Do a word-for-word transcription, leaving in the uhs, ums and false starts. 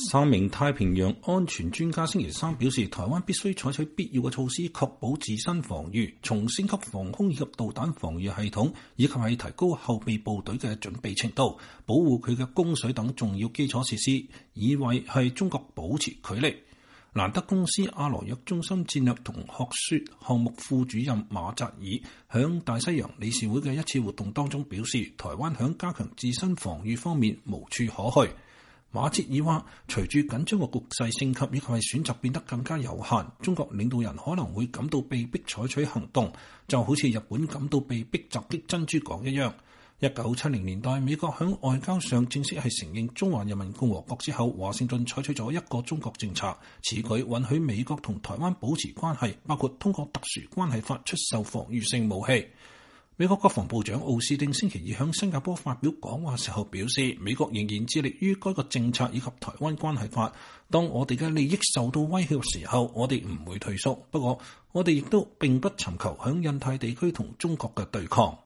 三名太平洋安全專家星期三表示，台灣必須採取必要嘅措施，確保自身防禦，從升級防空以及導彈防禦系統，以及係提高後備部隊嘅準備程度，保護佢嘅供水等重要基礎設施，以為係中國保持距離。蘭德公司阿羅約中心戰略同學說項目副主任馬澤爾響大西洋理事會嘅一次活動當中表示，台灣響加強自身防禦方面無處可去。馬哲爾話，隨住緊張嘅局勢升級以及係選擇變得更加有限，中國領導人可能會感到被迫採取行動，就好似日本感到被迫襲擊珍珠港一樣。一九七零年代，美國響外交上正式係承認中華人民共和國之後，華盛頓採取咗一個中國政策，此舉允許美國同台灣保持關係，包括通過特殊關係法出售防禦性武器。美國國防部長奧斯汀星期二向新加坡發表講話時候表示，美國仍然致力於該個政策以及台灣關係法。當我哋嘅利益受到威脅嘅時候，我哋唔會退縮。不過，我哋亦都並不尋求響印太地區同中國嘅對抗。